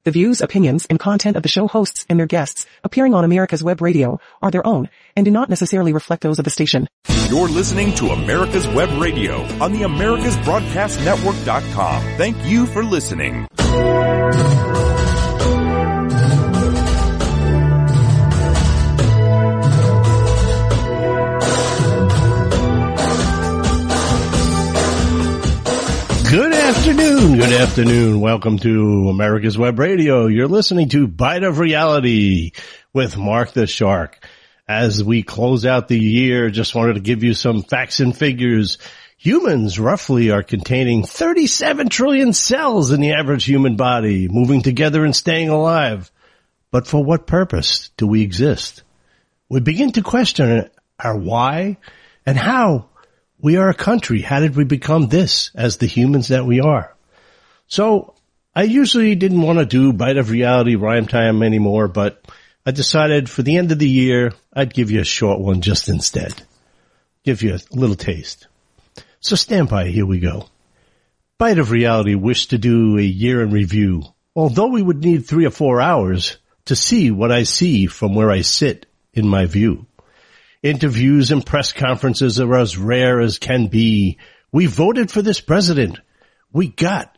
The views, opinions, and content of the show hosts and their guests appearing on America's Web Radio are their own and do not necessarily reflect those of the station. You're listening to America's Web Radio on the AmericasBroadcastNetwork.com. Thank you for listening. Good afternoon. Welcome to America's Web Radio. You're listening to Bite of Reality with Mark the Shark. As we close out the year, just wanted to give you some facts and figures. Humans roughly are containing 37 trillion cells in the average human body, moving together and staying alive. But for what purpose do we exist? We begin to question our why and how. We are a country. How did we become this as the humans that we are? So I usually didn't want to do Bite of Reality Rhyme Time anymore, but I decided for the end of the year, I'd give you a short one just instead. Give you a little taste. So stand by. Here we go. Bite of Reality wished to do a year in review, although we would need 3 or 4 hours to see what I see from where I sit in my view. Interviews and press conferences are as rare as can be. We voted for this president. We can't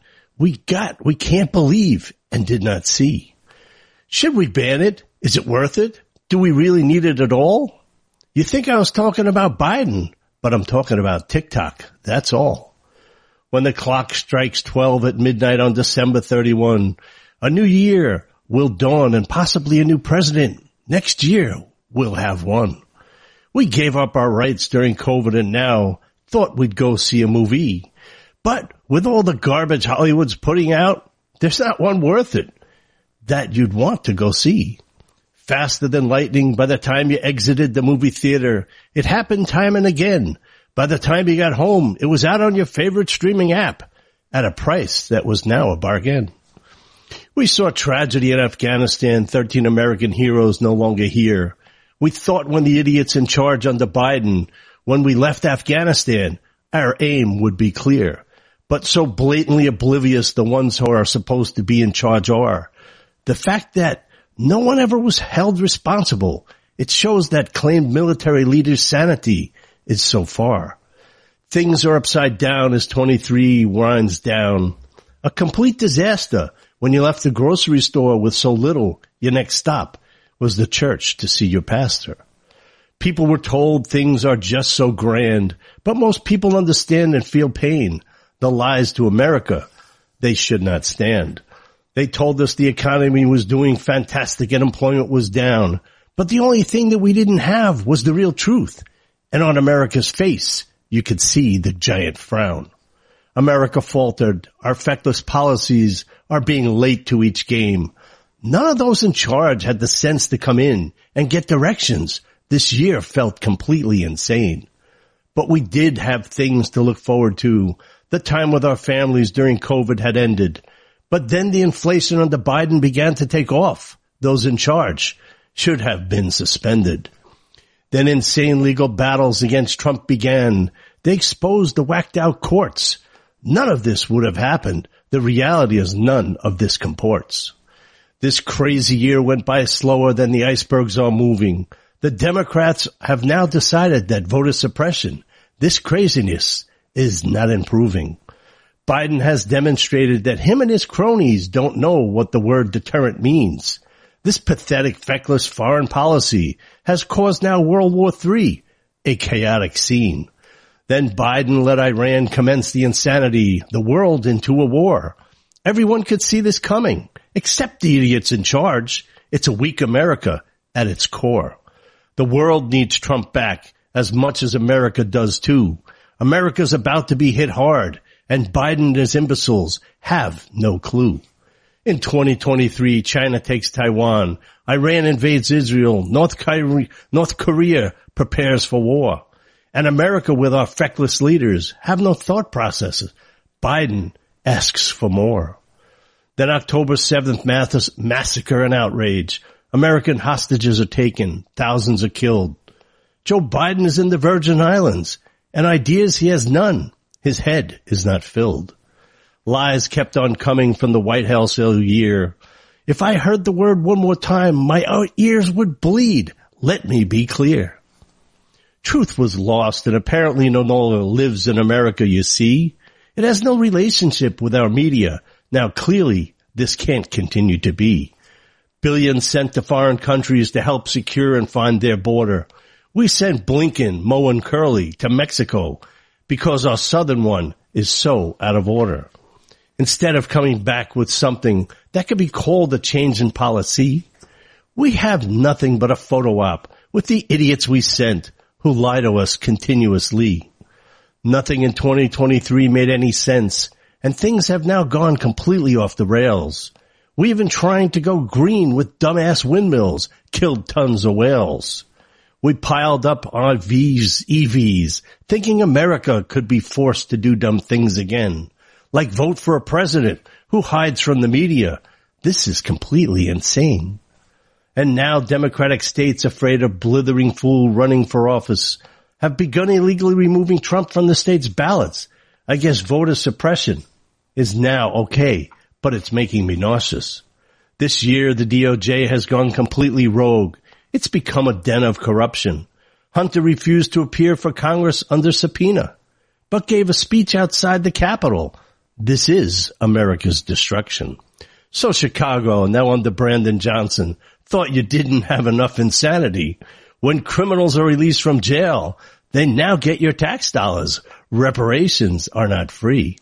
believe and did not see. Should we ban it? Is it worth it? Do we really need it at all? You think I was talking about Biden, but I'm talking about TikTok. That's all. When the clock strikes 12 at midnight on December 31, a new year will dawn and possibly a new president. Next year, we'll have one. We gave up our rights during COVID and now thought we'd go see a movie. But with all the garbage Hollywood's putting out, there's not one worth it that you'd want to go see. Faster than lightning, by the time you exited the movie theater, it happened time and again. By the time you got home, it was out on your favorite streaming app at a price that was now a bargain. We saw tragedy in Afghanistan, 13 American heroes no longer here. We thought when the idiots in charge under Biden, when we left Afghanistan, our aim would be clear. But so blatantly oblivious the ones who are supposed to be in charge are. The fact that no one ever was held responsible, it shows that claimed military leaders' sanity is so far. Things are upside down as 23 winds down. A complete disaster when you left the grocery store with so little, your next stop was the church to see your pastor. People were told things are just so grand, but most people understand and feel pain. The lies to America, they should not stand. They told us the economy was doing fantastic and employment was down, but the only thing that we didn't have was the real truth. And on America's face, you could see the giant frown. America faltered. Our feckless policies are being late to each game. None of those in charge had the sense to come in and get directions. This year felt completely insane. But we did have things to look forward to. The time with our families during COVID had ended. But then the inflation under Biden began to take off. Those in charge should have been suspended. Then insane legal battles against Trump began. They exposed the whacked out courts. None of this would have happened. The reality is none of this comports. This crazy year went by slower than the icebergs are moving. The Democrats have now decided that voter suppression, this craziness, is not improving. Biden has demonstrated that him and his cronies don't know what the word deterrent means. This pathetic, feckless foreign policy has caused now World War III, a chaotic scene. Then Biden let Iran commence the insanity, the world into a war. Everyone could see this coming. Except the idiots in charge. It's a weak America at its core. The world needs Trump back as much as America does too. America's about to be hit hard, and Biden and his imbeciles have no clue. In 2023, China takes Taiwan. Iran invades Israel. North Korea prepares for war. And America, with our feckless leaders, have no thought processes. Biden asks for more. Then October 7th massacre and outrage. American hostages are taken. Thousands are killed. Joe Biden is in the Virgin Islands, and ideas he has none. His head is not filled. Lies kept on coming from the White House all year. If I heard the word one more time, my ears would bleed. Let me be clear. Truth was lost and apparently no longer lives in America, you see. It has no relationship with our media. Now clearly, this can't continue to be. Billions sent to foreign countries to help secure and find their border. We sent Blinken, Moe and Curley to Mexico because our southern one is so out of order. Instead of coming back with something that could be called a change in policy, we have nothing but a photo op with the idiots we sent who lie to us continuously. Nothing in 2023 made any sense, and things have now gone completely off the rails. We even trying to go green with dumbass windmills killed tons of whales. We piled up RVs, EVs, thinking America could be forced to do dumb things again, like vote for a president who hides from the media. This is completely insane. And now Democratic states afraid of blithering fool running for office have begun illegally removing Trump from the state's ballots. I guess voter suppression is now okay, but it's making me nauseous. This year, the DOJ has gone completely rogue. It's become a den of corruption. Hunter refused to appear for Congress under subpoena, but gave a speech outside the Capitol. This is America's destruction. So Chicago, now under Brandon Johnson, thought you didn't have enough insanity. When criminals are released from jail, they now get your tax dollars. Reparations are not free.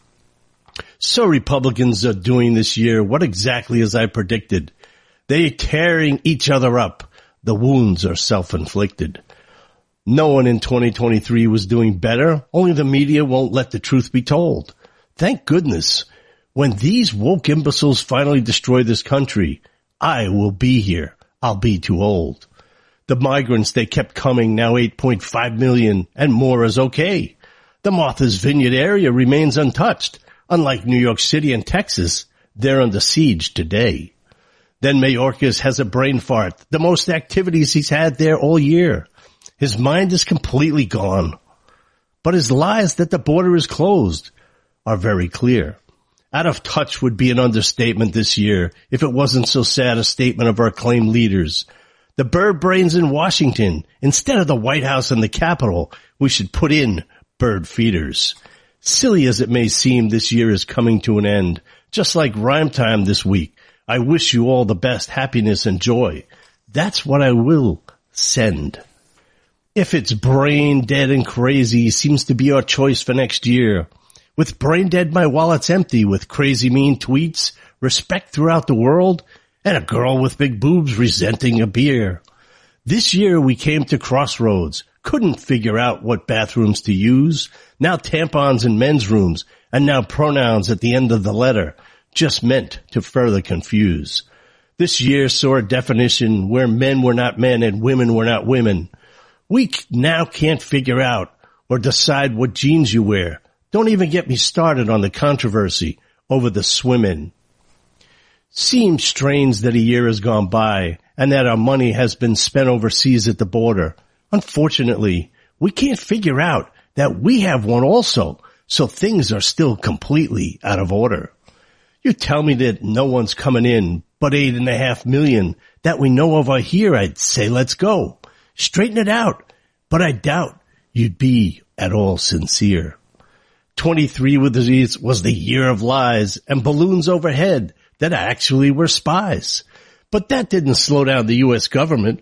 So Republicans are doing this year what exactly as I predicted. They're tearing each other up. The wounds are self-inflicted. No one in 2023 was doing better. Only the media won't let the truth be told. Thank goodness. When these woke imbeciles finally destroy this country, I will be here. I'll be too old. The migrants, they kept coming, now 8.5 million and more is okay. The Martha's Vineyard area remains untouched. Unlike New York City and Texas, they're under siege today. Then Mayorkas has a brain fart, the most activities he's had there all year. His mind is completely gone. But his lies that the border is closed are very clear. Out of touch would be an understatement this year if it wasn't so sad a statement of our acclaimed leaders. The bird brains in Washington, instead of the White House and the Capitol, we should put in bird feeders. Silly as it may seem, this year is coming to an end. Just like Rhyme Time this week, I wish you all the best happiness and joy. That's what I will send. If it's brain dead and crazy seems to be our choice for next year. With brain dead, my wallet's empty with crazy mean tweets, respect throughout the world, and a girl with big boobs resenting a beer. This year we came to crossroads, couldn't figure out what bathrooms to use, now tampons in men's rooms, and now pronouns at the end of the letter, just meant to further confuse. This year saw a definition where men were not men and women were not women. We now can't figure out or decide what jeans you wear. Don't even get me started on the controversy over the swim-in. Seems strange that a year has gone by and that our money has been spent overseas at the border. Unfortunately, we can't figure out that we have one also, so things are still completely out of order. You tell me that no one's coming in but 8.5 million that we know of are here, I'd say let's go. Straighten it out, but I doubt you'd be at all sincere. 23 was the year of lies and balloons overhead that actually were spies. But that didn't slow down the U.S. government.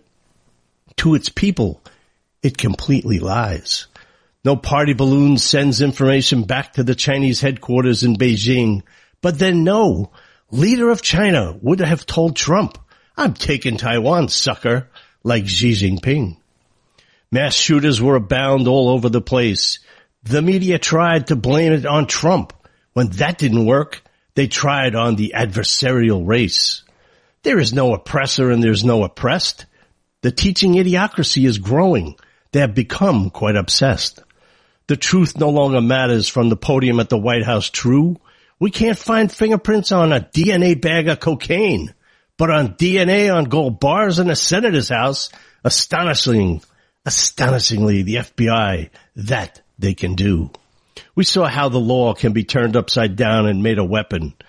To its people, it completely lies. No party balloon sends information back to the Chinese headquarters in Beijing. But then no, leader of China would have told Trump, I'm taking Taiwan, sucker, like Xi Jinping. Mass shooters were abound all over the place. The media tried to blame it on Trump. When that didn't work, they tried on the adversarial race. There is no oppressor and there's no oppressed. The teaching idiocracy is growing. They have become quite obsessed. The truth no longer matters from the podium at the White House, true. We can't find fingerprints on a DNA bag of cocaine, but on DNA on gold bars in a senator's house, astonishingly, the FBI, that they can do. We saw how the law can be turned upside down and made a weapon.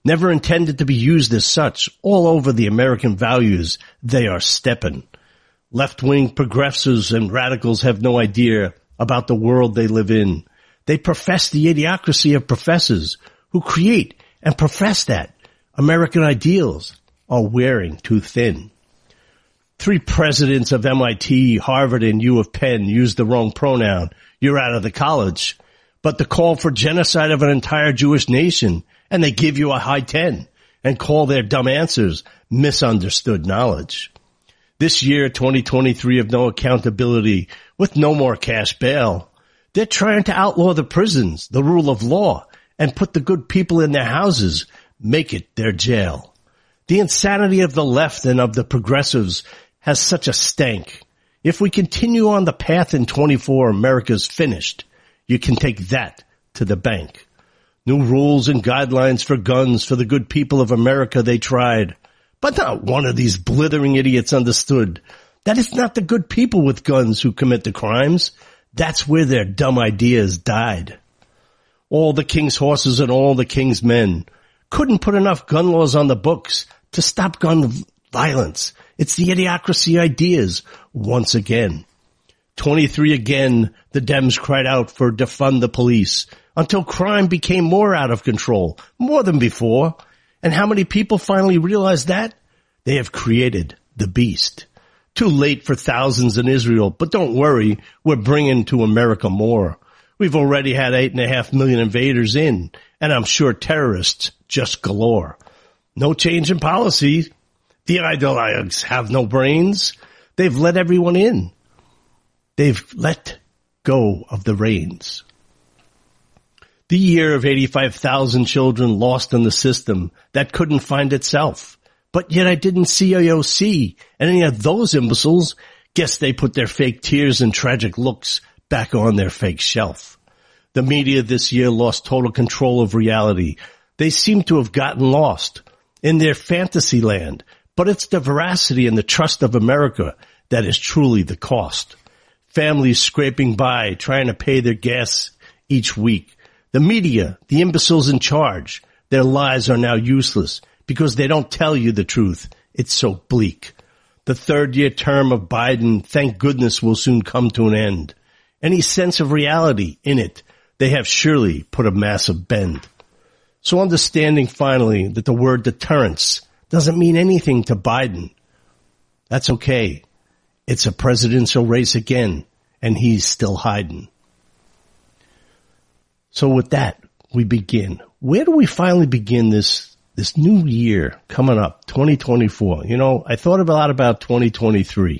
never intended to be used as such. All over the American values, they are stepping. Left-wing progressives and radicals have no idea about the world they live in. They profess the idiocracy of professors who create and profess that American ideals are wearing too thin. 3 presidents of MIT, Harvard, and U of Penn used the wrong pronoun. You're out of the college. But the call for genocide of an entire Jewish nation, and they give you a high 10 and call their dumb answers misunderstood knowledge. This year, 2023, of no accountability with no more cash bail. They're trying to outlaw the prisons, the rule of law, and put the good people in their houses, make it their jail. The insanity of the left and of the progressives has such a stank. If we continue on the path in 24, America's finished. You can take that to the bank. New rules and guidelines for guns for the good people of America they tried. But not one of these blithering idiots understood that it's not the good people with guns who commit the crimes. That's where their dumb ideas died. All the king's horses and all the king's men couldn't put enough gun laws on the books to stop gun violence. It's the idiocracy ideas once again. 23 again, the Dems cried out for defund the police until crime became more out of control, more than before. And how many people finally realized that? They have created the beast. Too late for thousands in Israel, but don't worry, we're bringing to America more. We've already had 8.5 million invaders in, and I'm sure terrorists just galore. No change in policy. The ideologues have no brains. They've let everyone in. They've let go of the reins. The year of 85,000 children lost in the system that couldn't find itself. But yet I didn't see AOC and any of those imbeciles. Guess they put their fake tears and tragic looks back on their fake shelf. The media this year lost total control of reality. They seem to have gotten lost in their fantasy land. But it's the veracity and the trust of America that is truly the cost. Families scraping by, trying to pay their gas each week. The media, the imbeciles in charge, their lies are now useless because they don't tell you the truth. It's so bleak. The 3rd-year term of Biden, thank goodness, will soon come to an end. Any sense of reality in it, they have surely put a massive bend. So understanding finally that the word deterrence doesn't mean anything to Biden. That's okay. It's a presidential race again, and he's still hiding. So with that, we begin. Where do we finally begin this new year coming up, 2024? You know, I thought a lot about 2023.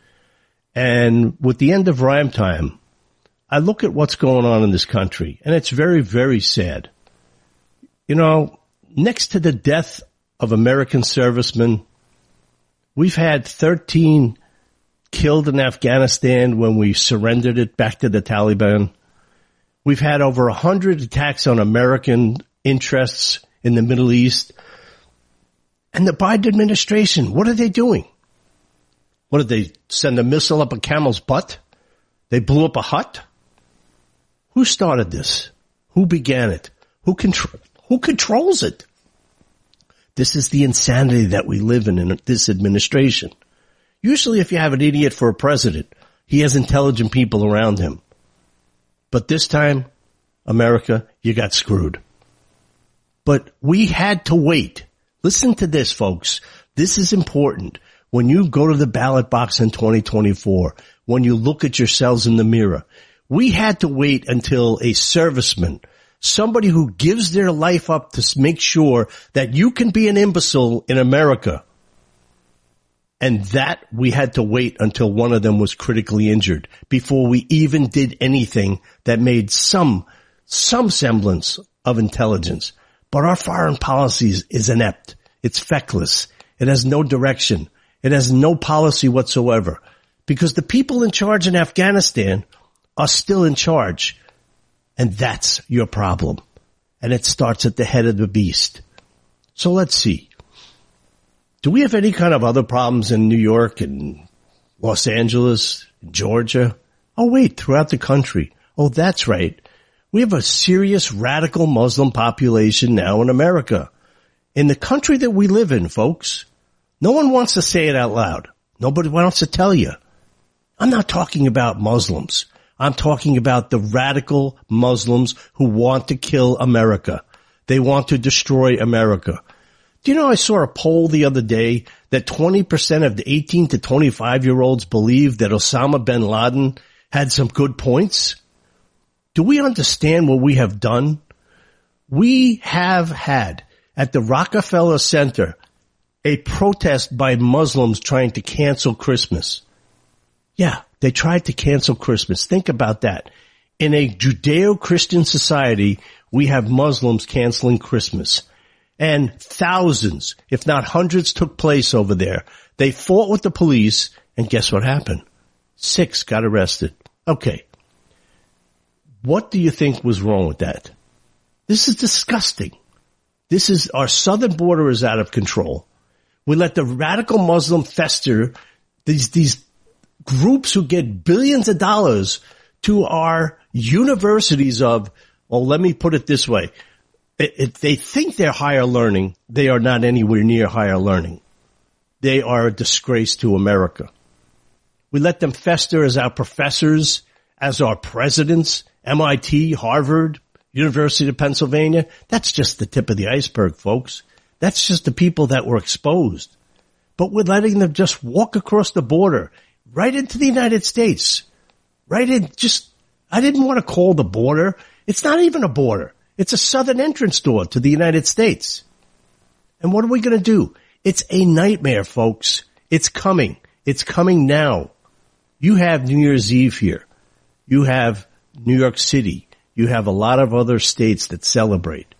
And with the end of rhyme time, I look at what's going on in this country, and it's very, very sad. You know, next to the death of American servicemen, we've had 13 killed in Afghanistan when we surrendered it back to the Taliban. We've had over 100 attacks on American interests in the Middle East. And the Biden administration, what are they doing? What did they send a missile up a camel's butt? They blew up a hut? Who started this? Who began it? Who controls it? This is the insanity that we live in this administration. Usually if you have an idiot for a president, he has intelligent people around him. But this time, America, you got screwed. But we had to wait. Listen to this, folks. This is important. When you go to the ballot box in 2024, when you look at yourselves in the mirror, we had to wait until a serviceman, somebody who gives their life up to make sure that you can be an imbecile in America. And that we had to wait until one of them was critically injured before we even did anything that made some semblance of intelligence. But our foreign policy is inept. It's feckless. It has no direction. It has no policy whatsoever because the people in charge in Afghanistan are still in charge. And that's your problem. And it starts at the head of the beast. So let's see. Do we have any kind of other problems in New York and Los Angeles, Georgia? Oh, wait, throughout the country. Oh, that's right. We have a serious radical Muslim population now in America. in the country that we live in, folks. No one wants to say it out loud. Nobody wants to tell you. I'm not talking about Muslims. I'm talking about the radical Muslims who want to kill America. They want to destroy America. Do you know I saw a poll the other day that 20% of the 18 to 25-year-olds believe that Osama bin Laden had some good points? Do we understand what we have done? We have had at the Rockefeller Center a protest by Muslims trying to cancel Christmas. Yeah, they tried to cancel Christmas. Think about that. In a Judeo-Christian society, we have Muslims canceling Christmas. And thousands, if not hundreds, took place over there. They fought with the police, and guess what happened? 6 got arrested. Okay. What do you think was wrong with that? This is disgusting. Our southern border is out of control. We let the radical Muslim fester, these groups who get billions of dollars to our universities of, well, let me put it this way. If they think they're higher learning, they are not anywhere near higher learning. They are a disgrace to America. We let them fester as our professors, as our presidents, MIT, Harvard, University of Pennsylvania. That's just the tip of the iceberg, folks. That's just the people that were exposed. But we're letting them just walk across the border, right into the United States. Right in, I didn't want to call the border. It's not even a border. It's a southern entrance door to the United States. And what are we going to do? It's a nightmare, folks. It's coming. It's coming now. You have New Year's Eve here. You have New York City. You have a lot of other states that celebrate.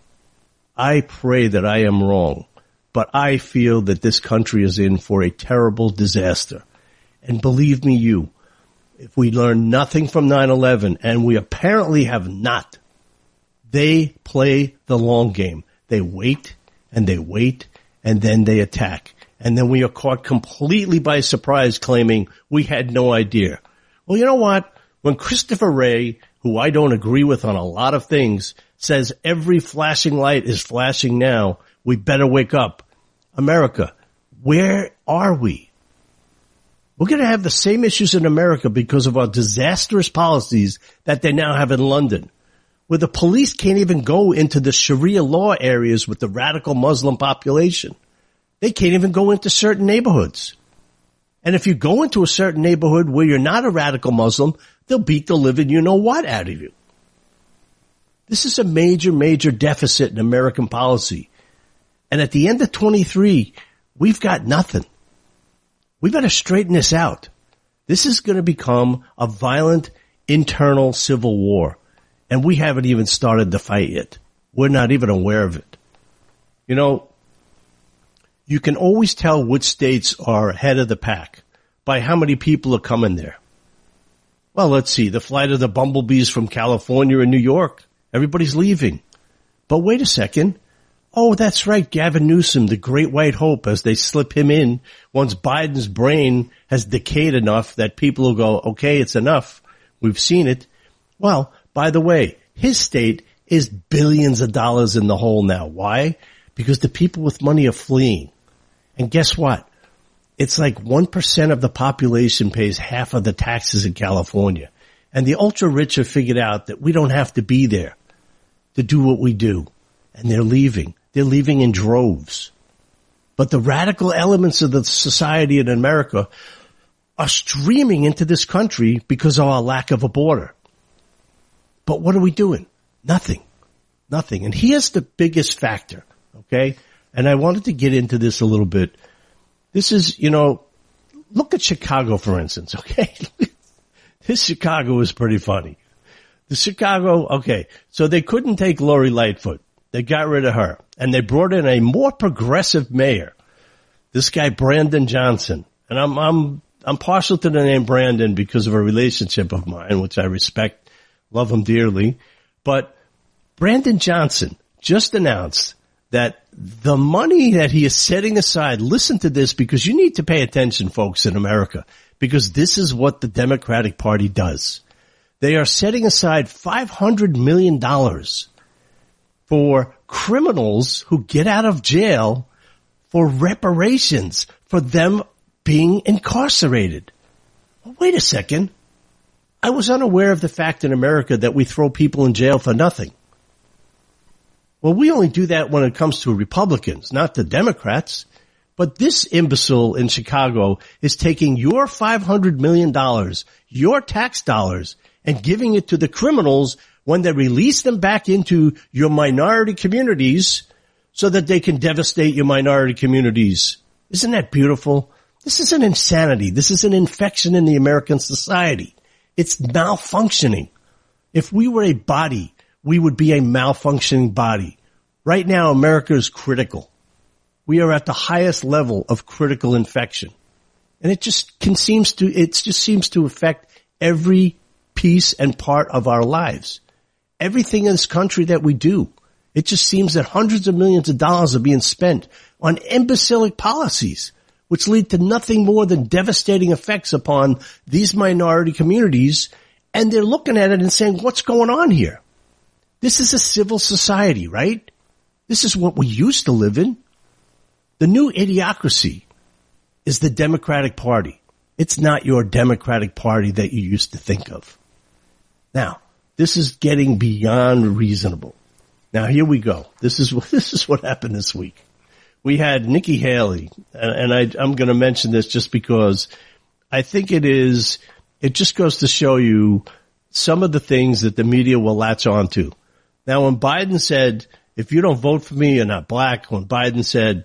I pray that I am wrong, but I feel that this country is in for a terrible disaster. And believe me, if we learn nothing from 9/11, and we apparently have not, they play the long game. They wait, and then they attack. And then we are caught completely by surprise claiming we had no idea. Well, you know what? When Christopher Wray, who I don't agree with on a lot of things, says every flashing light is flashing now, we better wake up. America, where are we? We're going to have the same issues in America because of our disastrous policies that they now have in London, where the police can't even go into the Sharia law areas with the radical Muslim population. They can't even go into certain neighborhoods. And if you go into a certain neighborhood where you're not a radical Muslim, they'll beat the living you-know-what out of you. This is a major, major deficit in American policy. And at the end of 23, we've got nothing. We better straighten this out. This is going to become a violent internal civil war. And we haven't even started the fight yet. We're not even aware of it. You know, you can always tell which states are ahead of the pack by how many people are coming there. Well, let's see. The flight of the bumblebees from California and New York. Everybody's leaving. But wait a second. Oh, that's right. Gavin Newsom, the great white hope, as they slip him in once Biden's brain has decayed enough that people will go, okay, it's enough. We've seen it. Well, by the way, his state is billions of dollars in the hole now. Why? Because the people with money are fleeing. And guess what? It's like 1% of the population pays half of the taxes in California. And the ultra rich have figured out that we don't have to be there to do what we do. And they're leaving. They're leaving in droves. But the radical elements of the society in America are streaming into this country because of our lack of a border. But what are we doing? Nothing. Nothing. And here's the biggest factor, okay? And I wanted to get into this a little bit. This is, look at Chicago, for instance, okay? This Chicago is pretty funny. The Chicago, okay, so they couldn't take Lori Lightfoot. They got rid of her. And they brought in a more progressive mayor. This guy, Brandon Johnson. And I'm partial to the name Brandon because of a relationship of mine, which I respect, love him dearly. But Brandon Johnson just announced that the money that he is setting aside, listen to this because you need to pay attention, folks, in America, because this is what the Democratic Party does. They are setting aside $500 million for criminals who get out of jail for reparations for them being incarcerated. Well, wait a second. I was unaware of the fact in America that we throw people in jail for nothing. Well, we only do that when it comes to Republicans, not the Democrats. But this imbecile in Chicago is taking your $500 million, your tax dollars, and giving it to the criminals when they release them back into your minority communities so that they can devastate your minority communities. Isn't that beautiful? This is an insanity. This is an infection in the American society. It's malfunctioning. If we were a body, we would be a malfunctioning body. Right now, America is critical. We are at the highest level of critical infection. And it just seems to affect every piece and part of our lives. Everything in this country that we do. It just seems that hundreds of millions of dollars are being spent on imbecilic policies, which lead to nothing more than devastating effects upon these minority communities. And they're looking at it and saying, what's going on here? This is a civil society, right? This is what we used to live in. The new idiocracy is the Democratic Party. It's not your Democratic Party that you used to think of. Now, this is getting beyond reasonable. Now, here we go. This is what happened this week. We had Nikki Haley, and I'm going to mention this just because I think it just goes to show you some of the things that the media will latch on to. Now, when Biden said, if you don't vote for me, you're not black, when Biden said,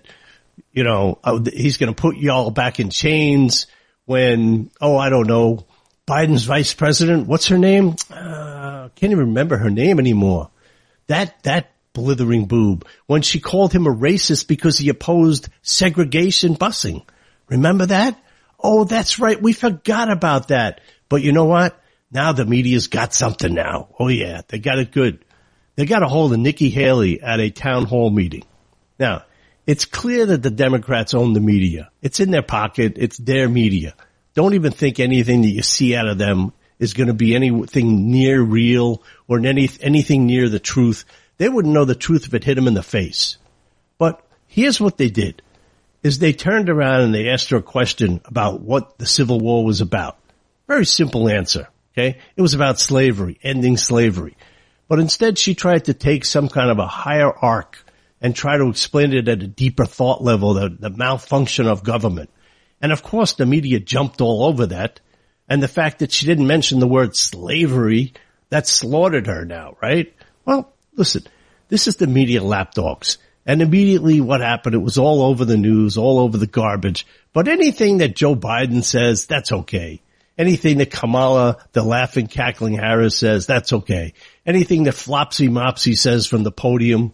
he's going to put y'all back in chains, when, I don't know, Biden's vice president, what's her name? Can't even remember her name anymore. That blithering boob, when she called him a racist because he opposed segregation busing. Remember that? Oh, that's right. We forgot about that. But you know what? Now the media's got something now. Oh yeah, they got it good. They got a hold of Nikki Haley at a town hall meeting. Now, it's clear that the Democrats own the media. It's in their pocket. It's their media. Don't even think anything that you see out of them is going to be anything near real or anything near the truth. They wouldn't know the truth if it hit them in the face. But here's what they did, is they turned around and they asked her a question about what the Civil War was about. Very simple answer, okay? It was about slavery, ending slavery. But instead she tried to take some kind of a higher arc and try to explain it at a deeper thought level, the malfunction of government. And of course the media jumped all over that. And the fact that she didn't mention the word slavery, that slaughtered her now, right? Well, listen, this is the media lapdogs. And immediately what happened, it was all over the news, all over the garbage. But anything that Joe Biden says, that's okay. Anything that Kamala, the laughing, cackling Harris says, that's okay. Anything that Flopsy Mopsy says from the podium,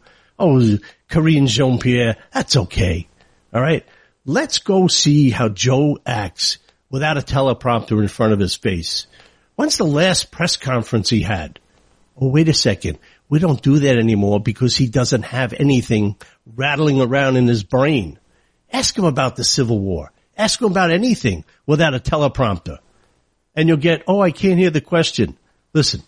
Karine Jean-Pierre, that's okay. All right? Let's go see how Joe acts without a teleprompter in front of his face. When's the last press conference he had? Oh, wait a second. We don't do that anymore because he doesn't have anything rattling around in his brain. Ask him about the Civil War. Ask him about anything without a teleprompter. And you'll get, I can't hear the question. Listen,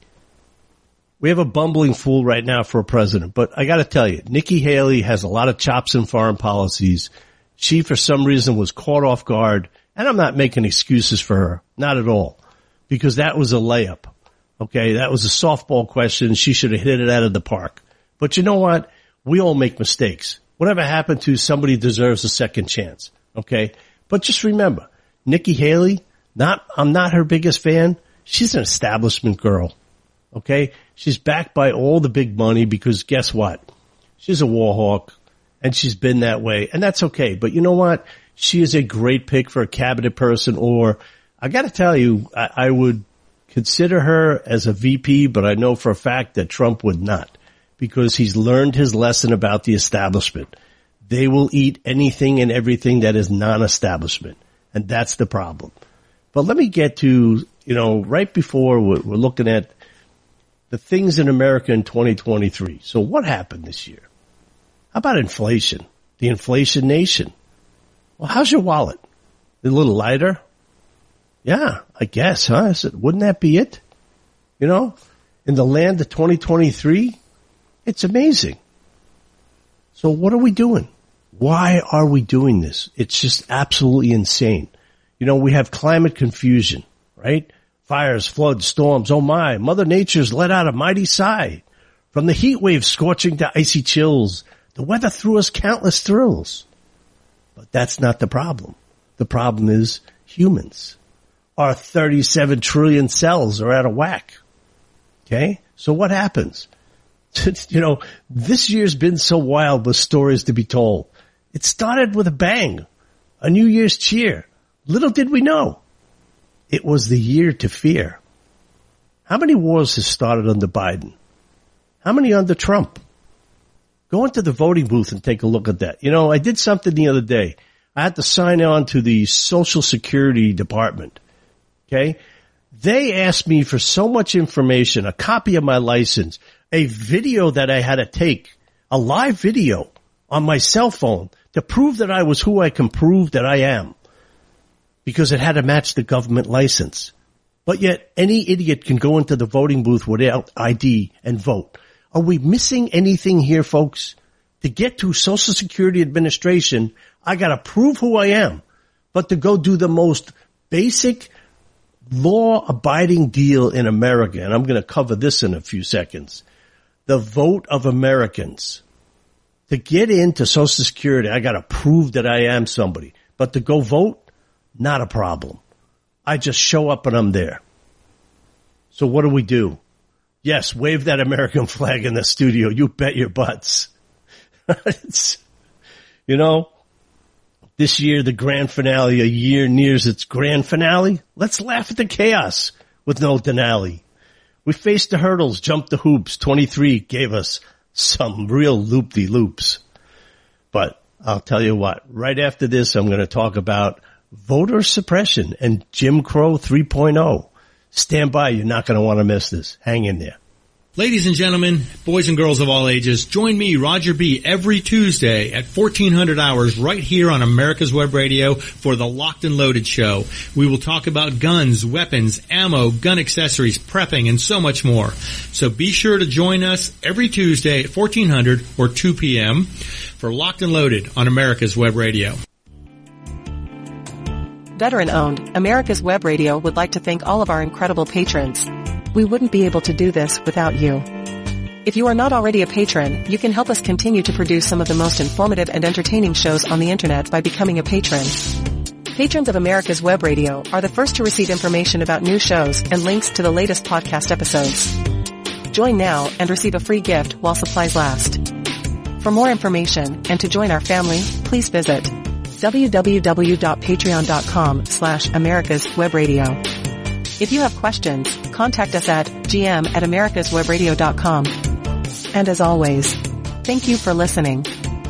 we have a bumbling fool right now for a president, but I got to tell you, Nikki Haley has a lot of chops in foreign policies. She, for some reason, was caught off guard, and I'm not making excuses for her, not at all, because that was a layup. Okay, that was a softball question. She should have hit it out of the park. But you know what? We all make mistakes. Whatever happened to somebody deserves a second chance. Okay, but just remember, Nikki Haley. I'm not her biggest fan. She's an establishment girl. Okay? She's backed by all the big money because guess what? She's a war hawk and she's been that way and that's okay. But you know what? She is a great pick for a cabinet person, or I got to tell you, I would consider her as a VP, but I know for a fact that Trump would not because he's learned his lesson about the establishment. They will eat anything and everything that is non-establishment. And that's the problem. But let me get to, right before we're looking at the things in America in 2023. So what happened this year? How about inflation? The inflation nation. Well, how's your wallet? A little lighter? Yeah, I guess, huh? I said, wouldn't that be it? In the land of 2023, It's amazing. So what are we doing? Why are we doing this? It's just absolutely insane. You know, we have climate confusion, right? Fires, floods, storms. Oh my, Mother Nature's let out a mighty sigh. From the heat wave scorching to icy chills, the weather threw us countless thrills. But that's not the problem. The problem is humans. Our 37 trillion cells are out of whack. Okay? So what happens? You know, this year's been so wild with stories to be told. It started with a bang, a New Year's cheer. Little did we know, it was the year to fear. How many wars has started under Biden? How many under Trump? Go into the voting booth and take a look at that. You know, I did something the other day. I had to sign on to the Social Security Department. Okay? They asked me for so much information, a copy of my license, a video that I had to take, a live video on my cell phone to prove that I was who I can prove that I am, because it had to match the government license. But yet any idiot can go into the voting booth without ID and vote. Are we missing anything here, folks? To get to Social Security Administration, I got to prove who I am. But to go do the most basic law-abiding deal in America, and I'm going to cover this in a few seconds, the vote of Americans. To get into Social Security, I got to prove that I am somebody. But to go vote, not a problem. I just show up and I'm there. So what do? Yes, wave that American flag in the studio. You bet your butts. You know, this year, the grand finale, a year nears its grand finale. Let's laugh at the chaos with no Denali. We faced the hurdles, jumped the hoops. 23 gave us some real loop-de-loops. But I'll tell you what, right after this, I'm going to talk about voter suppression and Jim Crow 3.0. Stand by. You're not going to want to miss this. Hang in there. Ladies and gentlemen, boys and girls of all ages, join me, Roger B., every Tuesday at 1400 hours right here on America's Web Radio for the Locked and Loaded Show. We will talk about guns, weapons, ammo, gun accessories, prepping, and so much more. So be sure to join us every Tuesday at 1400 or 2 p.m. for Locked and Loaded on America's Web Radio. Veteran-owned, America's Web Radio would like to thank all of our incredible patrons. We wouldn't be able to do this without you. If you are not already a patron, you can help us continue to produce some of the most informative and entertaining shows on the internet by becoming a patron. Patrons of America's Web Radio are the first to receive information about new shows and links to the latest podcast episodes. Join now and receive a free gift while supplies last. For more information and to join our family, please visit www.patreon.com/americaswebradio. If you have questions, contact us at gm@americaswebradio.com. And as always, thank you for listening.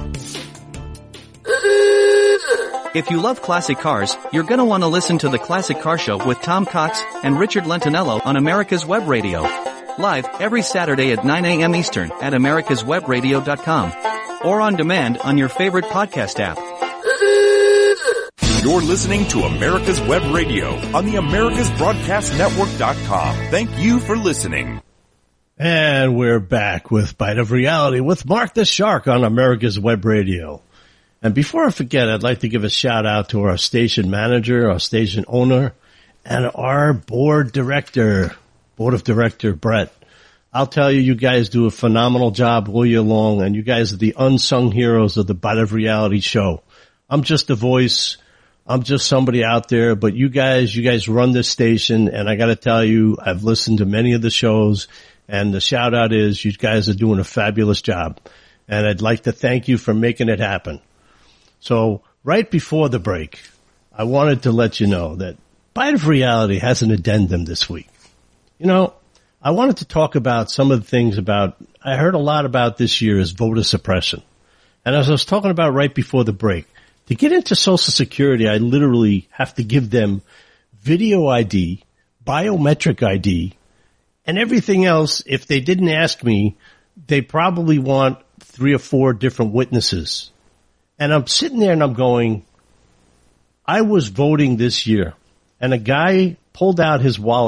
If you love classic cars, you're gonna want to listen to The Classic Car Show with Tom Cox and Richard Lentinello on America's Web Radio. Live every Saturday at 9 a.m. Eastern at americaswebradio.com. Or on demand on your favorite podcast app. You're listening to America's Web Radio on the AmericasBroadcastNetwork.com. Thank you for listening. And we're back with Bite of Reality with Mark the Shark on America's Web Radio. And before I forget, I'd like to give a shout out to our station manager, our station owner, and our board of director, Brett. I'll tell you, you guys do a phenomenal job all year long, and you guys are the unsung heroes of the Bite of Reality show. I'm just a voice. I'm just somebody out there, but you guys run this station, and I gotta tell you, I've listened to many of the shows, and the shout out is you guys are doing a fabulous job. And I'd like to thank you for making it happen. So right before the break, I wanted to let you know that Bite of Reality has an addendum this week. You know, I wanted to talk about some of the things I heard a lot about this year is voter suppression. And as I was talking about right before the break, to get into Social Security, I literally have to give them video ID, biometric ID, and everything else. If they didn't ask me, they probably want 3 or 4 different witnesses. And I'm sitting there and I'm going, I was voting this year, and a guy pulled out his wallet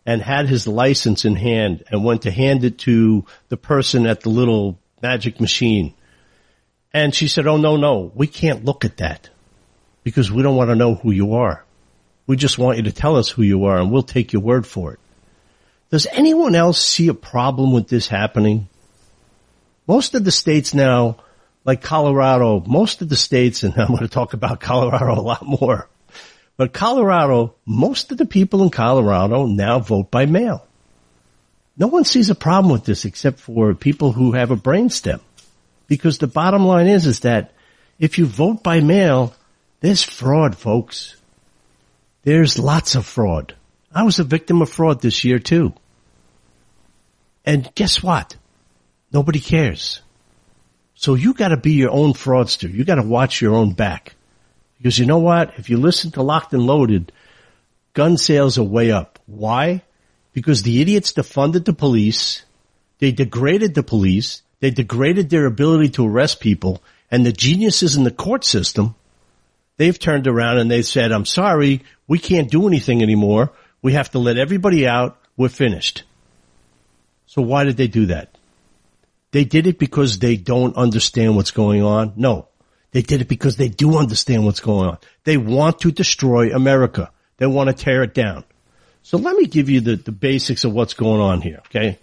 and had his license in hand and went to hand it to the person at the little magic machine. And she said, oh, no, we can't look at that because we don't want to know who you are. We just want you to tell us who you are and we'll take your word for it. Does anyone else see a problem with this happening? Most of the states now, like Colorado, most of the states, and I'm going to talk about Colorado a lot more, but Colorado, most of the people in Colorado now vote by mail. No one sees a problem with this except for people who have a brainstem. Because the bottom line is that if you vote by mail, there's fraud, folks. There's lots of fraud. I was a victim of fraud this year, too. And guess what? Nobody cares. So you got to be your own fraudster. You got to watch your own back. Because you know what? If you listen to Locked and Loaded, gun sales are way up. Why? Because the idiots defunded the police. They degraded the police. They degraded their ability to arrest people. And the geniuses in the court system, they've turned around and they said, I'm sorry, we can't do anything anymore. We have to let everybody out. We're finished. So why did they do that? They did it because they don't understand what's going on? No. They did it because they do understand what's going on. They want to destroy America. They want to tear it down. So let me give you the basics of what's going on here, okay?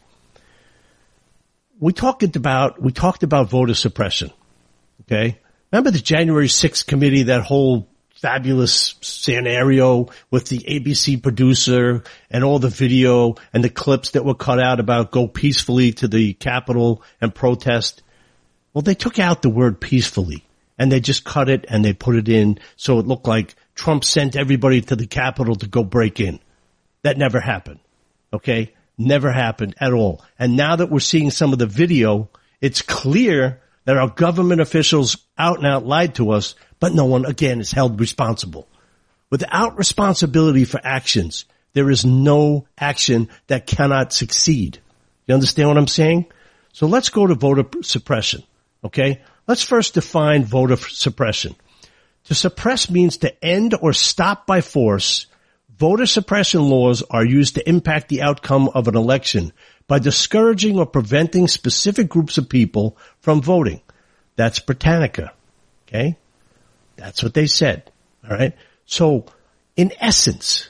We talked about voter suppression, okay? Remember the January 6th committee, that whole fabulous scenario with the ABC producer and all the video and the clips that were cut out about go peacefully to the Capitol and protest? Well, they took out the word peacefully and they just cut it and they put it in so it looked like Trump sent everybody to the Capitol to go break in. That never happened, okay? Never happened at all. And now that we're seeing some of the video, it's clear that our government officials out and out lied to us, but no one, again, is held responsible. Without responsibility for actions, there is no action that cannot succeed. You understand what I'm saying? So let's go to voter suppression, okay? Let's first define voter suppression. To suppress means to end or stop by force. Voter suppression laws are used to impact the outcome of an election by discouraging or preventing specific groups of people from voting. That's Britannica. Okay? That's what they said. All right? So, in essence,